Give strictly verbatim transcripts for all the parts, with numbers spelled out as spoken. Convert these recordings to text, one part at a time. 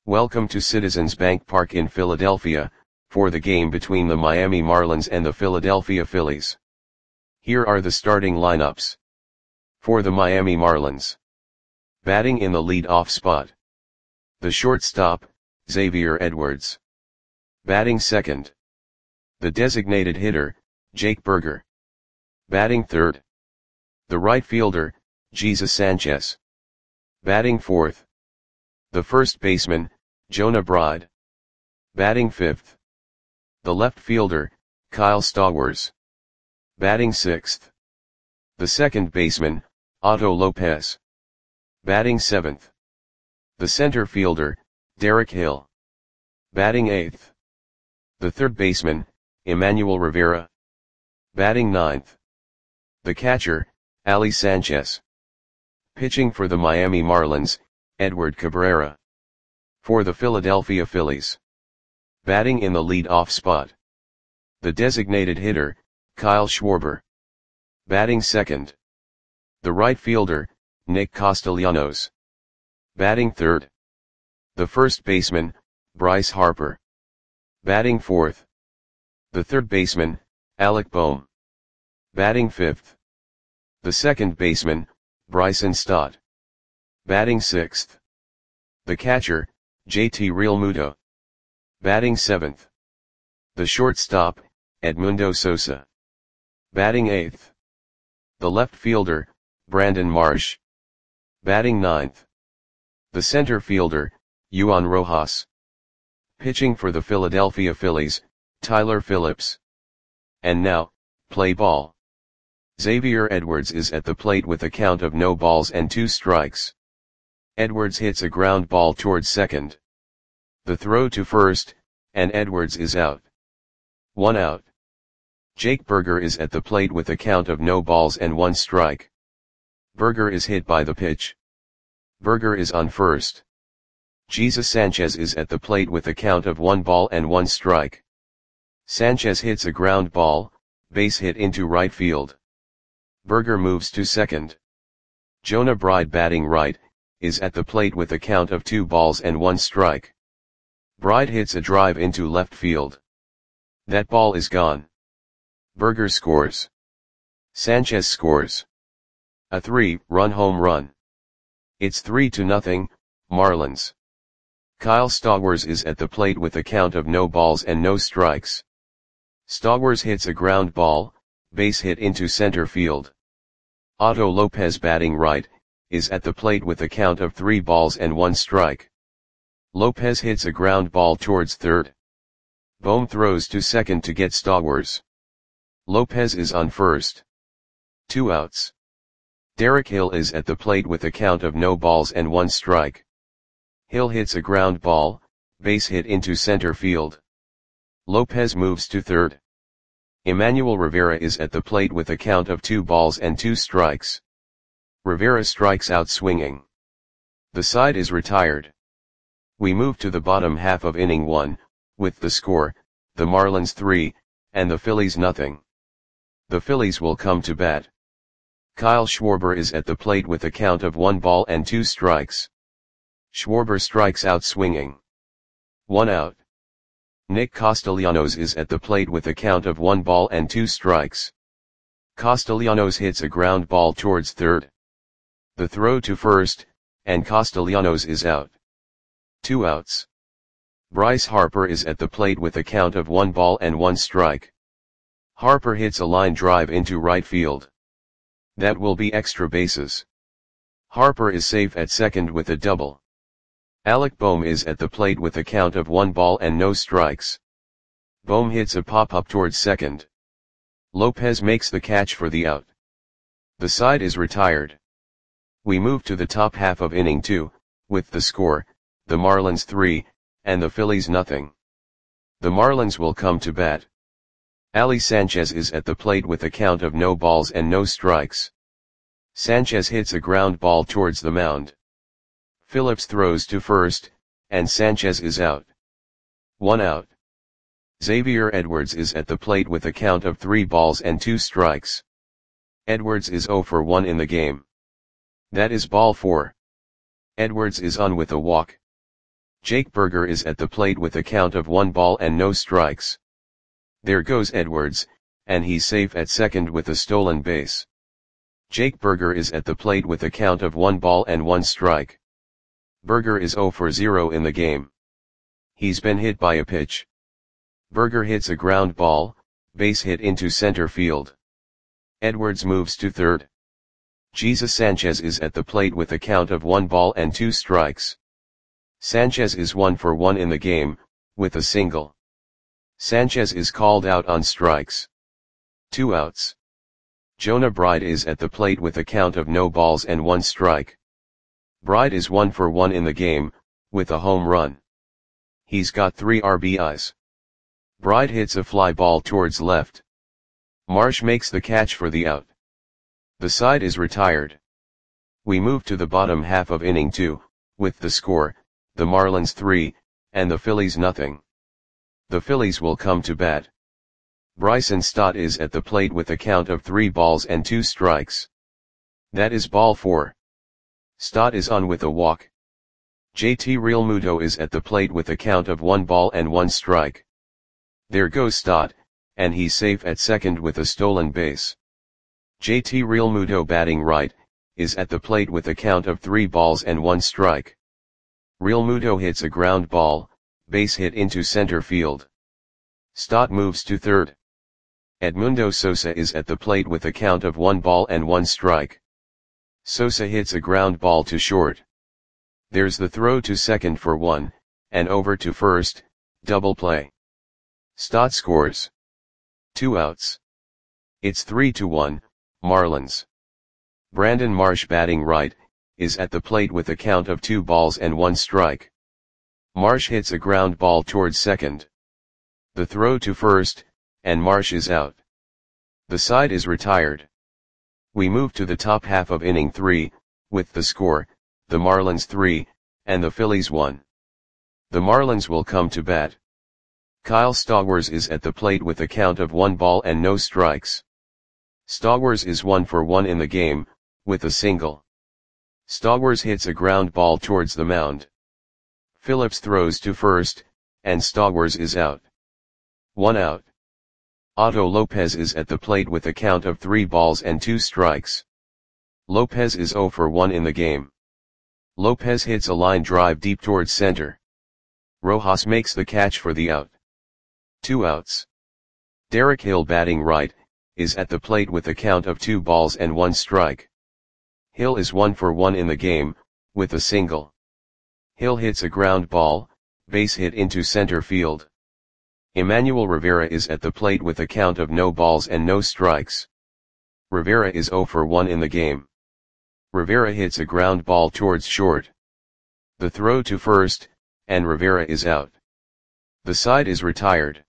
Welcome to Citizens Bank Park in Philadelphia, for the game between the Miami Marlins and the Philadelphia Phillies. Here are the starting lineups. For the Miami Marlins. Batting in the lead-off spot. The shortstop, Xavier Edwards. Batting second. The designated hitter, Jake Burger. Batting third. The right fielder, Jesus Sanchez. Batting fourth. The first baseman, Jonah Bride. Batting fifth. The left fielder, Kyle Stowers. Batting sixth. The second baseman, Otto Lopez. Batting seventh. The center fielder, Derek Hill. Batting eighth. The third baseman, Emmanuel Rivera. Batting ninth. The catcher, Ali Sanchez. Pitching for the Miami Marlins, Edward Cabrera. For the Philadelphia Phillies. Batting in the lead-off spot. The designated hitter, Kyle Schwarber. Batting second. The right fielder, Nick Castellanos. Batting third. The first baseman, Bryce Harper. Batting fourth. The third baseman, Alec Bohm. Batting fifth. The second baseman, Bryson Stott. Batting sixth. The catcher, J T Realmuto. Batting seventh. The shortstop, Edmundo Sosa. Batting eighth. The left fielder, Brandon Marsh. Batting ninth. The center fielder, Juan Rojas. Pitching for the Philadelphia Phillies, Tyler Phillips. And now, play ball. Xavier Edwards is at the plate with a count of no balls and two strikes. Edwards hits a ground ball towards second. The throw to first, and Edwards is out. One out. Jake Burger is at the plate with a count of no balls and one strike. Burger is hit by the pitch. Burger is on first. Jesus Sanchez is at the plate with a count of one ball and one strike. Sanchez hits a ground ball, base hit into right field. Burger moves to second. Jonah Bride, batting right, is at the plate with a count of two balls and one strike. Bride hits a drive into left field. That ball is gone. Burger scores. Sanchez scores. A three-run home run. It's three to nothing, Marlins. Kyle Stowers is at the plate with a count of no balls and no strikes. Stowers hits a ground ball, base hit into center field. Otto Lopez, batting right, is at the plate with a count of three balls and one strike. Lopez hits a ground ball towards third. Bohm throws to second to get Stowers. Lopez is on first. Two outs. Derek Hill is at the plate with a count of no balls and one strike. Hill hits a ground ball, base hit into center field. Lopez moves to third. Emmanuel Rivera is at the plate with a count of two balls and two strikes. Rivera strikes out swinging. The side is retired. We move to the bottom half of inning one, with the score, the Marlins three, and the Phillies nothing. The Phillies will come to bat. Kyle Schwarber is at the plate with a count of one ball and two strikes. Schwarber strikes out swinging. One out. Nick Castellanos is at the plate with a count of one ball and two strikes. Castellanos hits a ground ball towards third. The throw to first, and Castellanos is out. Two outs. Bryce Harper is at the plate with a count of one ball and one strike. Harper hits a line drive into right field. That will be extra bases. Harper is safe at second with a double. Alec Bohm is at the plate with a count of one ball and no strikes. Bohm hits a pop-up towards second. Lopez makes the catch for the out. The side is retired. We move to the top half of inning two, with the score, the Marlins three, and the Phillies nothing. The Marlins will come to bat. Ali Sanchez is at the plate with a count of no balls and no strikes. Sanchez hits a ground ball towards the mound. Phillips throws to first, and Sanchez is out. One out. Xavier Edwards is at the plate with a count of three balls and two strikes. Edwards is zero for one in the game. That is ball four. Edwards is on with a walk. Jake Burger is at the plate with a count of one ball and no strikes. There goes Edwards, and he's safe at second with a stolen base. Jake Burger is at the plate with a count of one ball and one strike. Burger is zero for zero in the game. He's been hit by a pitch. Burger hits a ground ball, base hit into center field. Edwards moves to third. Jesus Sanchez is at the plate with a count of one ball and two strikes. Sanchez is one for one in the game, with a single. Sanchez is called out on strikes. Two outs. Jonah Bride is at the plate with a count of no balls and one strike. Bride is one for one in the game, with a home run. He's got three R B Is. Bride hits a fly ball towards left. Marsh makes the catch for the out. The side is retired. We move to the bottom half of inning two, with the score, the Marlins three, and the Phillies nothing. The Phillies will come to bat. Bryson Stott is at the plate with a count of three balls and two strikes. That is ball four. Stott is on with a walk. J T Realmuto is at the plate with a count of one ball and one strike. There goes Stott, and he's safe at second with a stolen base. J T Realmuto, batting right, is at the plate with a count of three balls and one strike. Realmuto hits a ground ball, base hit into center field. Stott moves to third. Edmundo Sosa is at the plate with a count of one ball and one strike. Sosa hits a ground ball to short. There's the throw to second for one, and over to first, double play. Stott scores. Two outs. It's three to one, Marlins. Brandon Marsh, batting right, is at the plate with a count of two balls and one strike. Marsh hits a ground ball towards second. The throw to first, and Marsh is out. The side is retired. We move to the top half of inning three, with the score, the Marlins three, and the Phillies one. The Marlins will come to bat. Kyle Stowers is at the plate with a count of one ball and no strikes. Stowers is one for one in the game, with a single. Stowers hits a ground ball towards the mound. Phillips throws to first, and Stowers is out. One out. Otto Lopez is at the plate with a count of three balls and two strikes. Lopez is zero for one in the game. Lopez hits a line drive deep towards center. Rojas makes the catch for the out. Two outs. Derek Hill, batting right, is at the plate with a count of two balls and one strike. Hill is one for one in the game, with a single. Hill hits a ground ball, base hit into center field. Emmanuel Rivera is at the plate with a count of no balls and no strikes. Rivera is zero for one in the game. Rivera hits a ground ball towards short. The throw to first, and Rivera is out. The side is retired.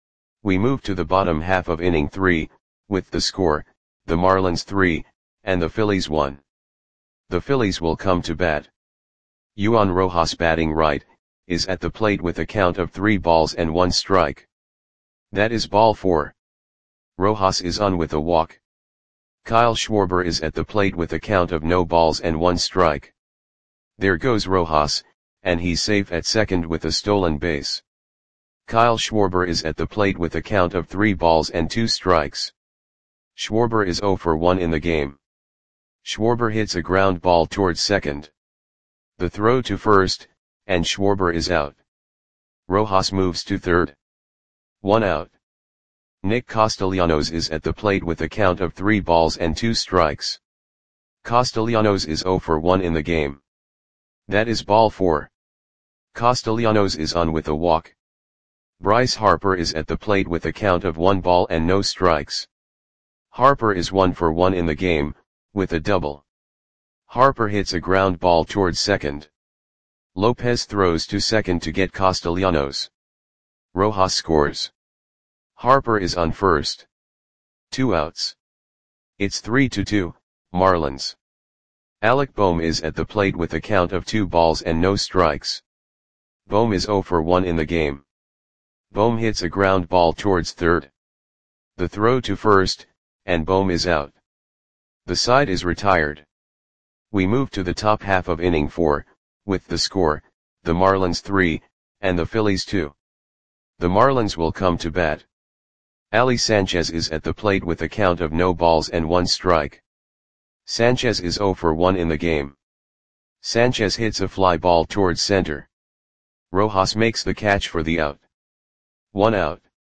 We move to the bottom half of inning three, with the score, the Marlins three, and the Phillies one. The Phillies will come to bat. Juan Rojas, batting right, is at the plate with a count of three balls and one strike. That is ball four. Rojas is on with a walk. Kyle Schwarber is at the plate with a count of no balls and one strike. There goes Rojas, and he's safe at second with a stolen base. Kyle Schwarber is at the plate with a count of three balls and two strikes. Schwarber is zero for one in the game. Schwarber hits a ground ball towards second. The throw to first, and Schwarber is out. Rojas moves to third. One out. Nick Castellanos is at the plate with a count of three balls and two strikes. Castellanos is zero for one in the game. That is ball four. Castellanos is on with a walk. Bryce Harper is at the plate with a count of one ball and no strikes. Harper is one for one in the game, with a double. Harper hits a ground ball towards second. Lopez throws to second to get Castellanos. Rojas scores. Harper is on first. Two outs. It's three to two, Marlins. Alec Bohm is at the plate with a count of two balls and no strikes. Bohm is zero for one in the game. Bohm hits a ground ball towards third. The throw to first, and Bohm is out. The side is retired. We move to the top half of inning four, with the score, the Marlins three, and the Phillies two. The Marlins will come to bat. Ali Sanchez is at the plate with a count of no balls and one strike. Sanchez is zero for one in the game. Sanchez hits a fly ball towards center. Rojas makes the catch for the out. One out.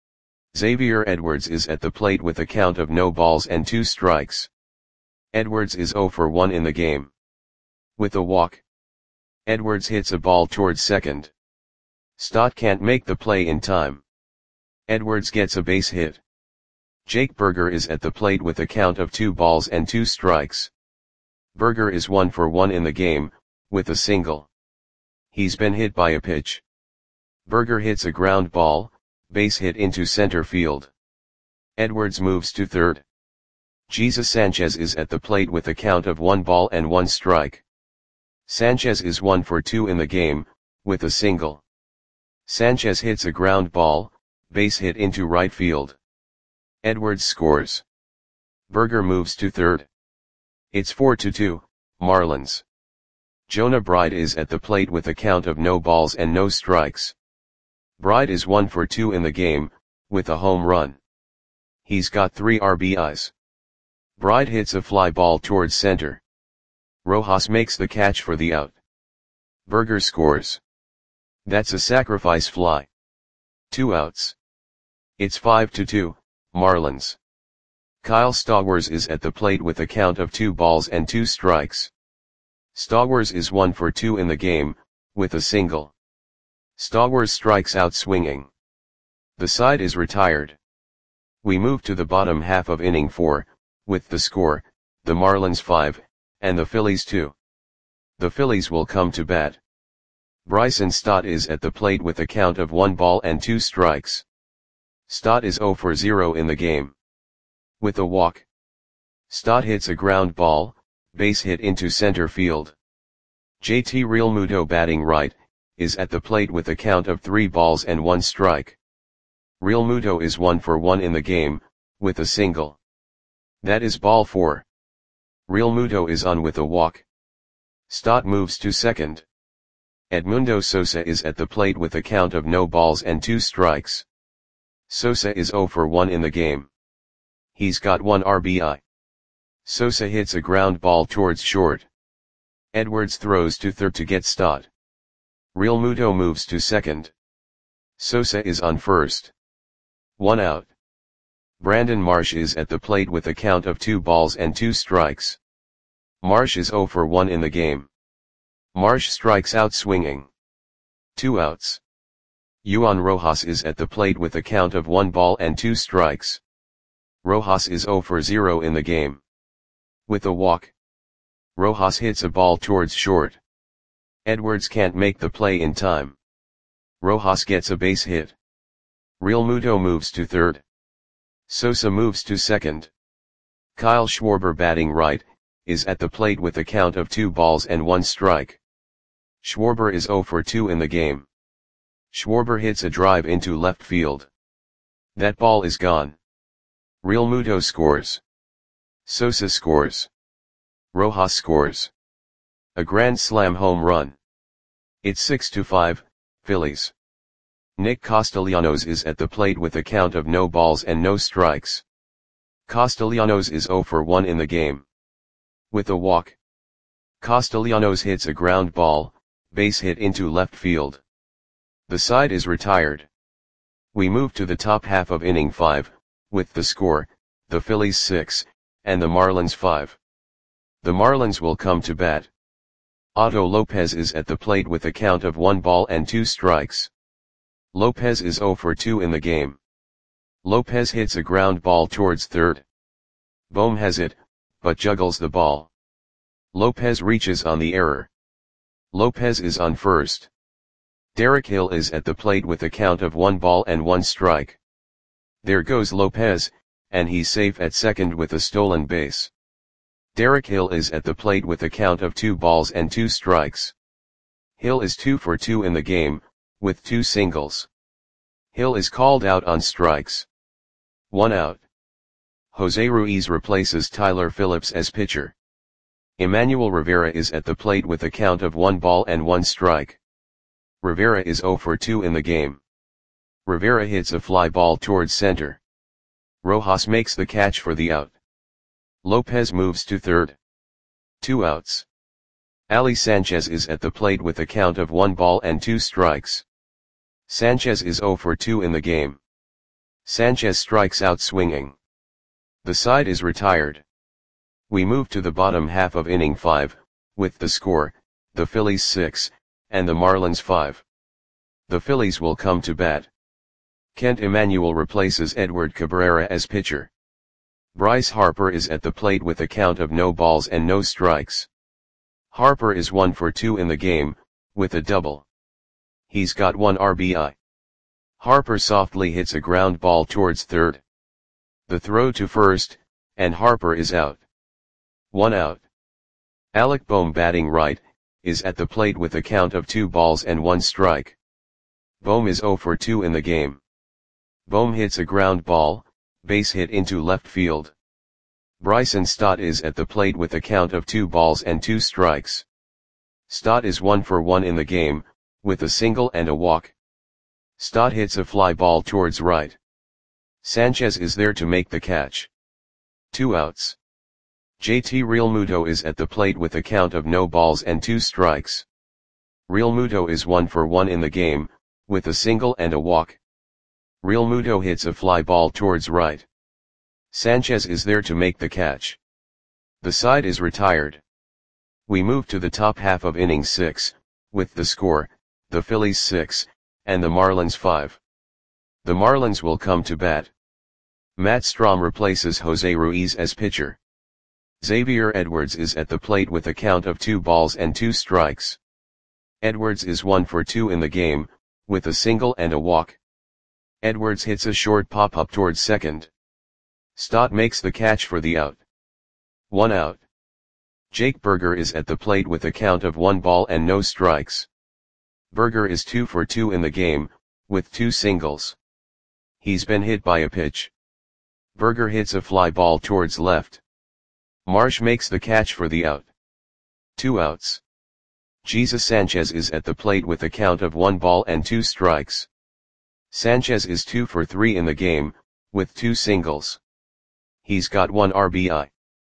Xavier Edwards is at the plate with a count of no balls and two strikes. Edwards is zero for one in the game. With a walk, Edwards hits a ball towards second. Stott can't make the play in time. Edwards gets a base hit. Jake Burger is at the plate with a count of two balls and two strikes. Burger is one for one in the game, with a single. He's been hit by a pitch. Burger hits a ground ball, base hit into center field. Edwards moves to third. Jesus Sanchez is at the plate with a count of one ball and one strike. Sanchez is one for two in the game, with a single. Sanchez hits a ground ball, base hit into right field. Edwards scores. Burger moves to third. It's four to two, Marlins. Jonah Bride is at the plate with a count of no balls and no strikes. Bride is one for two in the game, with a home run. He's got three R B Is. Bride hits a fly ball towards center. Rojas makes the catch for the out. Burger scores. That's a sacrifice fly. Two outs. It's five to two, Marlins. Kyle Stowers is at the plate with a count of two balls and two strikes. Stowers is one for two in the game, with a single. Stowers strikes out swinging. The side is retired. We move to the bottom half of inning four, with the score, the Marlins five, and the Phillies two. The Phillies will come to bat. Bryson Stott is at the plate with a count of one ball and two strikes. Stott is zero for zero in the game. With a walk, Stott hits a ground ball, base hit into center field. J T Realmuto, batting right, is at the plate with a count of three balls and one strike. Realmuto is one for one in the game, with a single. That is ball four. Realmuto is on with a walk. Stott moves to second. Edmundo Sosa is at the plate with a count of no balls and two strikes. Sosa is zero for one in the game. He's got one R B I. Sosa hits a ground ball towards short. Edwards throws to third to get Stott. Realmuto moves to second. Sosa is on first. One out. Brandon Marsh is at the plate with a count of two balls and two strikes. Marsh is zero for one in the game. Marsh strikes out swinging. Two outs. Juan Rojas is at the plate with a count of one ball and two strikes. Rojas is zero for zero in the game. With a walk, Rojas hits a ball towards short. Edwards can't make the play in time. Rojas gets a base hit. Realmuto moves to third. Sosa moves to second. Kyle Schwarber, batting right, is at the plate with a count of two balls and one strike. Schwarber is zero for two in the game. Schwarber hits a drive into left field. That ball is gone. Realmuto scores. Sosa scores. Rojas scores. A grand slam home run. It's six to five, Phillies. Nick Castellanos is at the plate with a count of no balls and no strikes. Castellanos is zero for one in the game. With a walk, Castellanos hits a ground ball, base hit into left field. The side is retired. We move to the top half of inning five, with the score, the Phillies six, and the Marlins five. The Marlins will come to bat. Otto Lopez is at the plate with a count of one ball and two strikes. Lopez is zero for two in the game. Lopez hits a ground ball towards third. Bohm has it, but juggles the ball. Lopez reaches on the error. Lopez is on first. Derek Hill is at the plate with a count of one ball and one strike. There goes Lopez, and he's safe at second with a stolen base. Derek Hill is at the plate with a count of two balls and two strikes. Hill is two for two in the game, with two singles. Hill is called out on strikes. One out. Jose Ruiz replaces Tyler Phillips as pitcher. Emmanuel Rivera is at the plate with a count of one ball and one strike. Rivera is zero for two in the game. Rivera hits a fly ball towards center. Rojas makes the catch for the out. Lopez moves to third. Two outs. Ali Sanchez is at the plate with a count of one ball and two strikes. Sanchez is zero for two in the game. Sanchez strikes out swinging. The side is retired. We move to the bottom half of inning five, with the score, the Phillies six, and the Marlins five. The Phillies will come to bat. Kent Emanuel replaces Edward Cabrera as pitcher. Bryce Harper is at the plate with a count of no balls and no strikes. Harper is one for two in the game, with a double. He's got one R B I. Harper softly hits a ground ball towards third. The throw to first, and Harper is out. One out. Alec Bohm, batting right, is at the plate with a count of two balls and one strike. Bohm is zero for two in the game. Bohm hits a ground ball, base hit into left field. Bryson Stott is at the plate with a count of two balls and two strikes. Stott is one for one in the game, with a single and a walk. Stott hits a fly ball towards right. Sanchez is there to make the catch. Two outs. J T Realmuto is at the plate with a count of no balls and two strikes. Realmuto is one for one in the game, with a single and a walk. Realmuto hits a fly ball towards right. Sanchez is there to make the catch. The side is retired. We move to the top half of inning six, with the score, the Phillies six, and the Marlins five. The Marlins will come to bat. Matt Strahm replaces Jose Ruiz as pitcher. Xavier Edwards is at the plate with a count of two balls and two strikes. Edwards is one for two in the game, with a single and a walk. Edwards hits a short pop-up towards second. Stott makes the catch for the out. One out. Jake Burger is at the plate with a count of one ball and no strikes. Burger is two for two in the game, with two singles. He's been hit by a pitch. Burger hits a fly ball towards left. Marsh makes the catch for the out. Two outs. Jesus Sanchez is at the plate with a count of one ball and two strikes. Sanchez is two for three in the game, with two singles. He's got one R B I.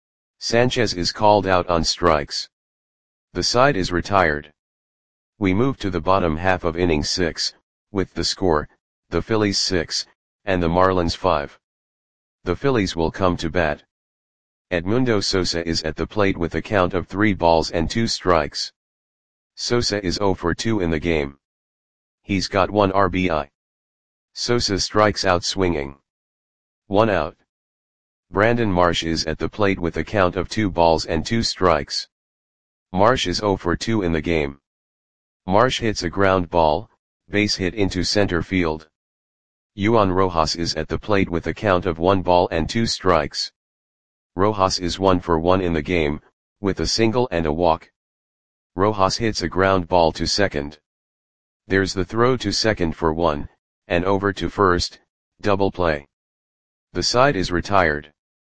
Sanchez is called out on strikes. The side is retired. We move to the bottom half of inning six, with the score, the Phillies six, and the Marlins five. The Phillies will come to bat. Edmundo Sosa is at the plate with a count of three balls and two strikes. Sosa is zero for two in the game. He's got one R B I. Sosa strikes out swinging. One out. Brandon Marsh is at the plate with a count of two balls and two strikes. Marsh is zero for two in the game. Marsh hits a ground ball, base hit into center field. Juan Rojas is at the plate with a count of one ball and two strikes. Rojas is one for one in the game, with a single and a walk. Rojas hits a ground ball to second. There's the throw to second for one, and over to first, double play. The side is retired.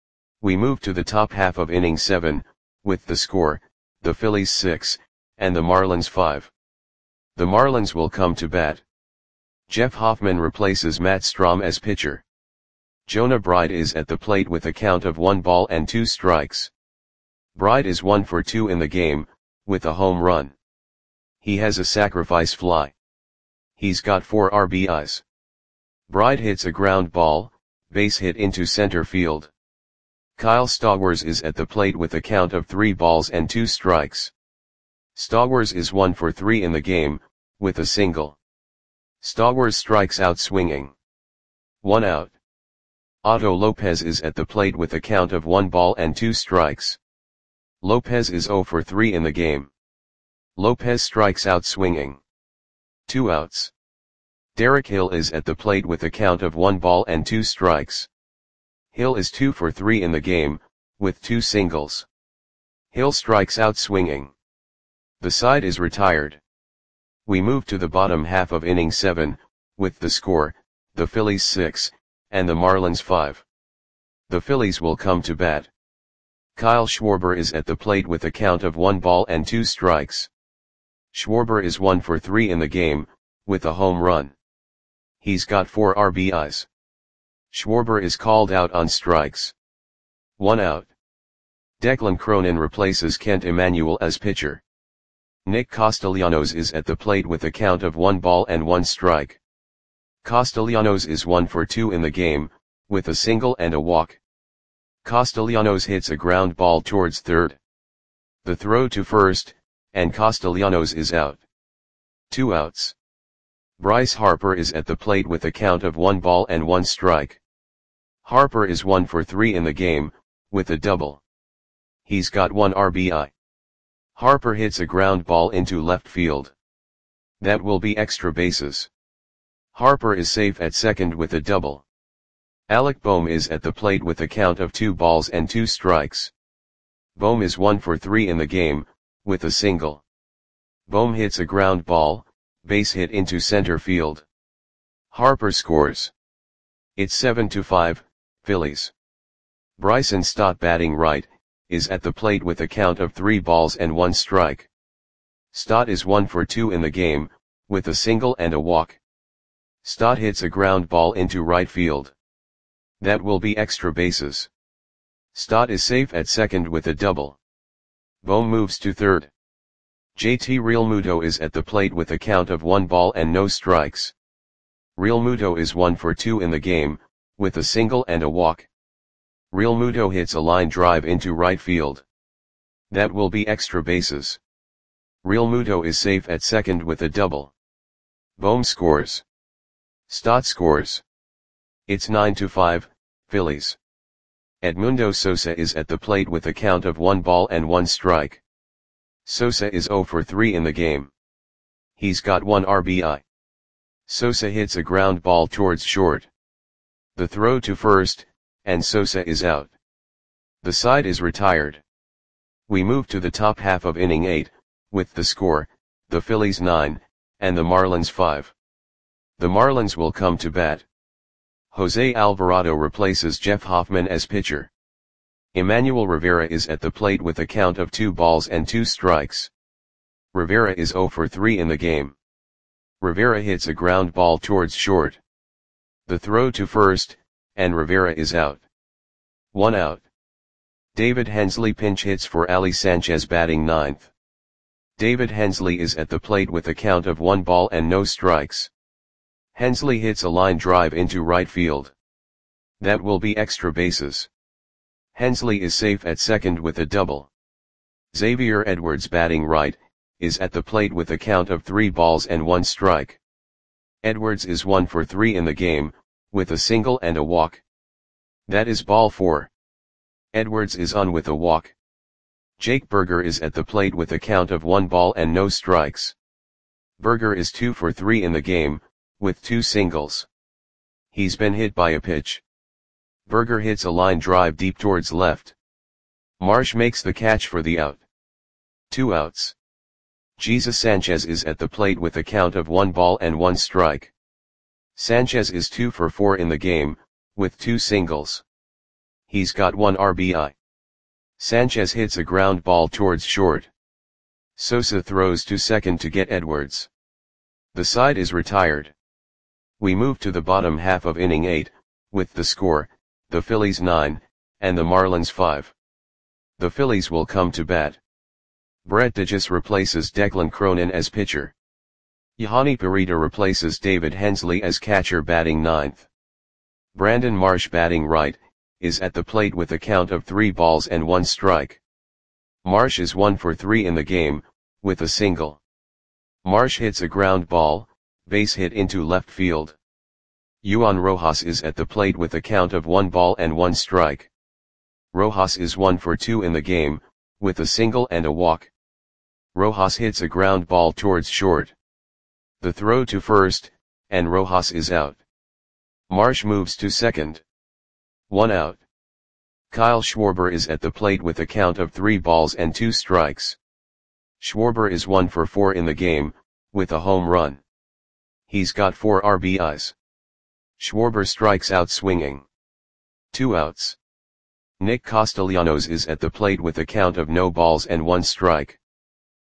We move to the top half of inning seven, with the score, the Phillies six, and the Marlins five. The Marlins will come to bat. Jeff Hoffman replaces Matt Strahm as pitcher. Jonah Bride is at the plate with a count of one ball and two strikes. Bride is one for two in the game, with a home run. He has a sacrifice fly. He's got four R B Is. Bride hits a ground ball, base hit into center field. Kyle Stowers is at the plate with a count of three balls and two strikes. Stowers is one for three in the game, with a single. Stowers strikes out swinging. One out. Otto Lopez is at the plate with a count of one ball and two strikes. Lopez is zero for three in the game. Lopez strikes out swinging. Two outs. Derek Hill is at the plate with a count of one ball and two strikes. Hill is two for three in the game, with two singles. Hill strikes out swinging. The side is retired. We move to the bottom half of inning seven, with the score, the Phillies six, and the Marlins five. The Phillies will come to bat. Kyle Schwarber is at the plate with a count of one ball and two strikes. Schwarber is one for three in the game, with a home run. He's got four R B Is. Schwarber is called out on strikes. One out. Declan Cronin replaces Kent Emanuel as pitcher. Nick Castellanos is at the plate with a count of one ball and one strike. Castellanos is one for two in the game, with a single and a walk. Castellanos hits a ground ball towards third. The throw to first, and Castellanos is out. Two outs. Bryce Harper is at the plate with a count of one ball and one strike. Harper is one for three in the game, with a double. He's got one R B I. Harper hits a ground ball into left field. That will be extra bases. Harper is safe at second with a double. Alec Bohm is at the plate with a count of two balls and two strikes. Bohm is one for three in the game, with a single. Bohm hits a ground ball, base hit into center field. Harper scores. It's seven to five, Phillies. Bryson Stott, batting right, is at the plate with a count of three balls and one strike. Stott is one for two in the game, with a single and a walk. Stott hits a ground ball into right field. That will be extra bases. Stott is safe at second with a double. Bohm moves to third. J T Realmuto is at the plate with a count of one ball and no strikes. Realmuto is one for two in the game, with a single and a walk. Realmuto hits a line drive into right field. That will be extra bases. Realmuto is safe at second with a double. Bohm scores. Stott scores. It's nine to five, Phillies. Edmundo Sosa is at the plate with a count of one ball and one strike. Sosa is zero for three in the game. He's got one R B I. Sosa hits a ground ball towards short. The throw to first, and Sosa is out. The side is retired. We move to the top half of inning eight, with the score, the Phillies nine, and the Marlins five. The Marlins will come to bat. Jose Alvarado replaces Jeff Hoffman as pitcher. Emmanuel Rivera is at the plate with a count of two balls and two strikes. Rivera is zero for three in the game. Rivera hits a ground ball towards short. The throw to first, and Rivera is out. One out. David Hensley pinch hits for Ali Sanchez, batting ninth. David Hensley is at the plate with a count of one ball and no strikes. Hensley hits a line drive into right field. That will be extra bases. Hensley is safe at second with a double. Xavier Edwards, batting right, is at the plate with a count of three balls and one strike. Edwards is one for three in the game, with a single and a walk. That is ball four. Edwards is on with a walk. Jake Burger is at the plate with a count of one ball and no strikes. Burger is two for three in the game, with two singles. He's been hit by a pitch. Burger hits a line drive deep towards left. Marsh makes the catch for the out. Two outs. Jesus Sanchez is at the plate with a count of one ball and one strike. Sanchez is two for four in the game, with two singles. He's got one R B I. Sanchez hits a ground ball towards short. Sosa throws to second to get Edwards. The side is retired. We move to the bottom half of inning eight, with the score, the Phillies nine, and the Marlins five. The Phillies will come to bat. Brett Digis replaces Declan Cronin as pitcher. Yohani Parita replaces David Hensley as catcher, batting ninth. Brandon Marsh, batting right, is at the plate with a count of three balls and one strike. Marsh is one for three in the game, with a single. Marsh hits a ground ball, base hit into left field. Juan Rojas is at the plate with a count of one ball and one strike. Rojas is one for two in the game, with a single and a walk. Rojas hits a ground ball towards short. The throw to first, and Rojas is out. Marsh moves to second. One out. Kyle Schwarber is at the plate with a count of three balls and two strikes. Schwarber is one for four in the game, with a home run. He's got four R B Is. Schwarber strikes out swinging. Two outs. Nick Castellanos is at the plate with a count of no balls and one strike.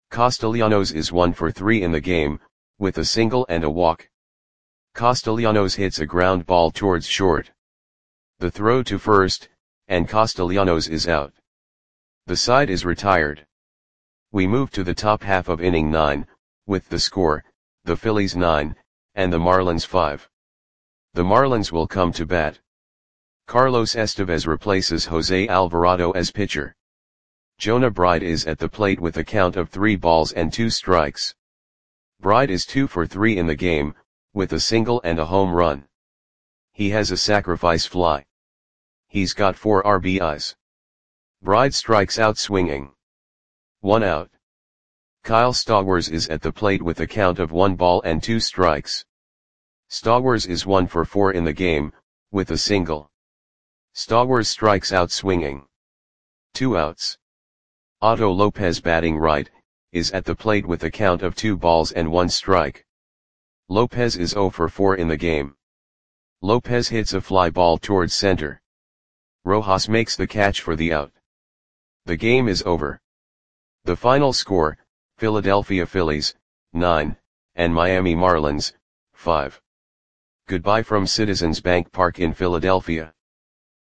Castellanos is one for three in the game, with a single and a walk. Castellanos hits a ground ball towards short. The throw to first, and Castellanos is out. The side is retired. We move to the top half of inning nine, with the score, the Phillies nine, and the Marlins five. The Marlins will come to bat. Carlos Estevez replaces Jose Alvarado as pitcher. Jonah Bride is at the plate with a count of three balls and two strikes. Bride is two for three in the game, with a single and a home run. He has a sacrifice fly. He's got four R B Is. Bride strikes out swinging. One out. Kyle Stowers is at the plate with a count of one ball and two strikes. Stowers is one for four in the game, with a single. Stowers strikes out swinging. Two outs. Otto Lopez, batting right, is at the plate with a count of two balls and one strike. Lopez is zero for four in the game. Lopez hits a fly ball towards center. Rojas makes the catch for the out. The game is over. The final score, Philadelphia Phillies, nine, and Miami Marlins, five. Goodbye from Citizens Bank Park in Philadelphia.